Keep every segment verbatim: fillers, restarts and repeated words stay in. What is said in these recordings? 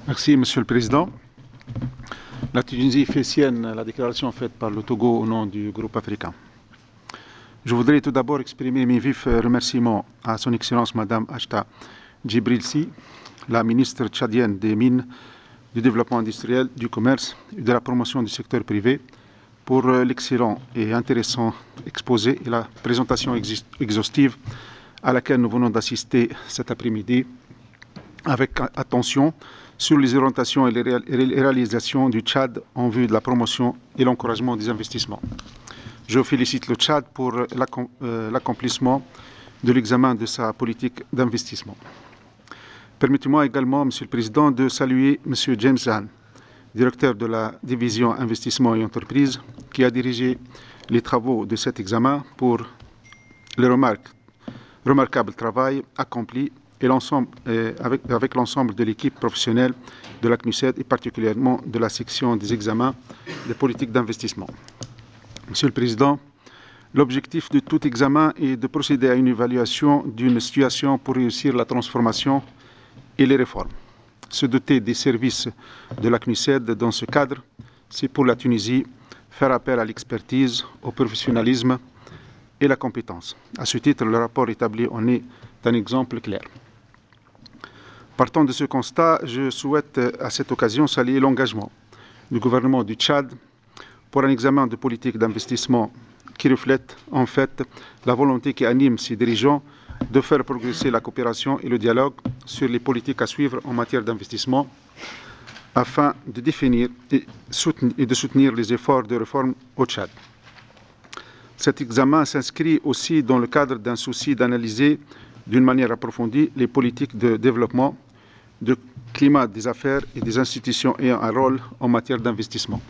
Merci, Monsieur le Président. La Tunisie fait sienne la déclaration faite par le Togo au nom du groupe africain. Je voudrais tout d'abord exprimer mes vifs remerciements à Son Excellence Madame Achta Djibril-Si, la ministre tchadienne des Mines, du Développement industriel, du Commerce et de la promotion du secteur privé, pour l'excellent et intéressant exposé et la présentation exhaustive à laquelle nous venons d'assister cet après-midi avec attention sur les orientations et les réalisations du Tchad en vue de la promotion et l'encouragement des investissements. Je félicite le Tchad pour l'accomplissement de l'examen de sa politique d'investissement. Permettez-moi également, Monsieur le Président, de saluer Monsieur James Hahn, directeur de la division investissement et entreprise, qui a dirigé les travaux de cet examen pour le remarque, remarquable travail accompli et l'ensemble, euh, avec, avec l'ensemble de l'équipe professionnelle de la C N U S E D et particulièrement de la section des examens des politiques d'investissement. Monsieur le Président, l'objectif de tout examen est de procéder à une évaluation d'une situation pour réussir la transformation et les réformes. Se doter des services de la C N U S E D dans ce cadre, c'est pour la Tunisie faire appel à l'expertise, au professionnalisme et la compétence. À ce titre, le rapport établi en est un exemple clair. Partant de ce constat, je souhaite à cette occasion saluer l'engagement du gouvernement du Tchad pour un examen de politique d'investissement qui reflète en fait la volonté qui anime ses dirigeants de faire progresser la coopération et le dialogue sur les politiques à suivre en matière d'investissement afin de définir et, soutenir, et de soutenir les efforts de réforme au Tchad. Cet examen s'inscrit aussi dans le cadre d'un souci d'analyser d'une manière approfondie les politiques de développement, de climat des affaires et des institutions ayant un rôle en matière d'investissement.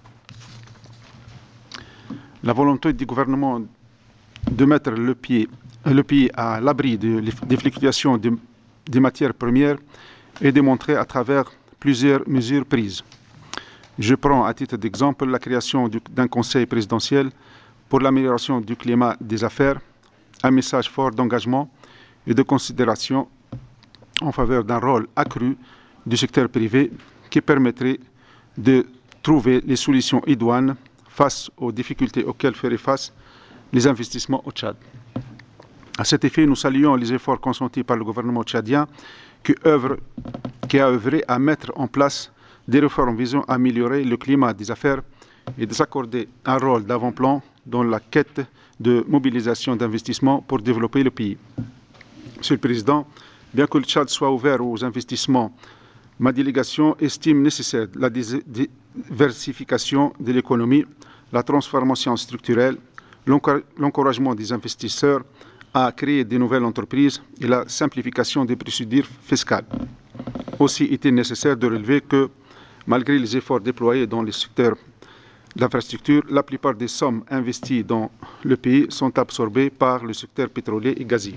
La volonté du gouvernement de mettre le, pied, le pays à l'abri de, des fluctuations de, des matières premières est démontrée à travers plusieurs mesures prises. Je prends à titre d'exemple la création d'un conseil présidentiel pour l'amélioration du climat des affaires, un message fort d'engagement et de considération en faveur d'un rôle accru du secteur privé qui permettrait de trouver les solutions idoines face aux difficultés auxquelles feraient face les investissements au Tchad. À cet effet, nous saluons les efforts consentis par le gouvernement tchadien qui, œuvre, qui a œuvré à mettre en place des réformes visant à améliorer le climat des affaires et de s'accorder un rôle d'avant-plan dans la quête de mobilisation d'investissements pour développer le pays. Monsieur le Président, bien que le Tchad soit ouvert aux investissements, ma délégation estime nécessaire la diversification de l'économie, la transformation structurelle, l'encouragement des investisseurs à créer de nouvelles entreprises et la simplification des procédures fiscales. Aussi est-il nécessaire de relever que, malgré les efforts déployés dans les secteurs d'infrastructure, la plupart des sommes investies dans le pays sont absorbées par le secteur pétrolier et gazier.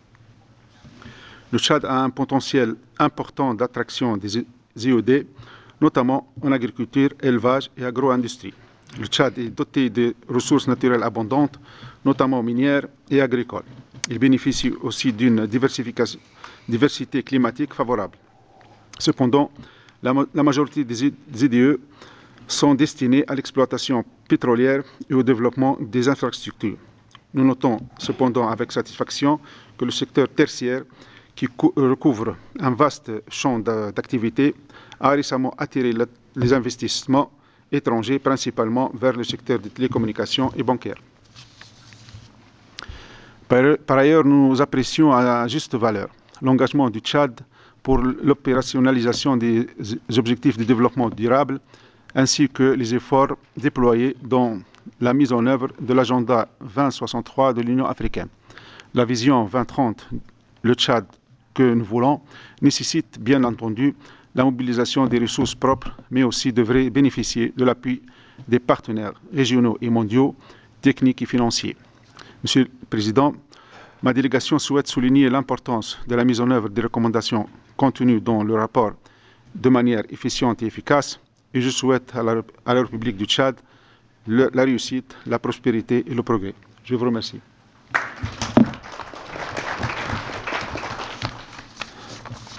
Le Tchad a un potentiel important d'attraction des I O D, notamment en agriculture, élevage et agro-industrie. Le Tchad est doté de ressources naturelles abondantes, notamment minières et agricoles. Il bénéficie aussi d'une diversité climatique favorable. Cependant, la, la majorité des I D E sont destinés à l'exploitation pétrolière et au développement des infrastructures. Nous notons cependant avec satisfaction que le secteur tertiaire, qui recouvre un vaste champ d'activité, a récemment attiré les investissements étrangers, principalement vers le secteur des télécommunications et bancaires. Par ailleurs, nous apprécions à juste valeur l'engagement du Tchad pour l'opérationnalisation des objectifs de développement durable, ainsi que les efforts déployés dans la mise en œuvre de l'agenda vingt soixante-trois de l'Union africaine. La vision vingt trente, le Tchad que nous voulons, nécessite bien entendu la mobilisation des ressources propres, mais aussi devrait bénéficier de l'appui des partenaires régionaux et mondiaux, techniques et financiers. Monsieur le Président, ma délégation souhaite souligner l'importance de la mise en œuvre des recommandations contenues dans le rapport de manière efficiente et efficace, et je souhaite à la, à la République du Tchad le, la réussite, la prospérité et le progrès. Je vous remercie.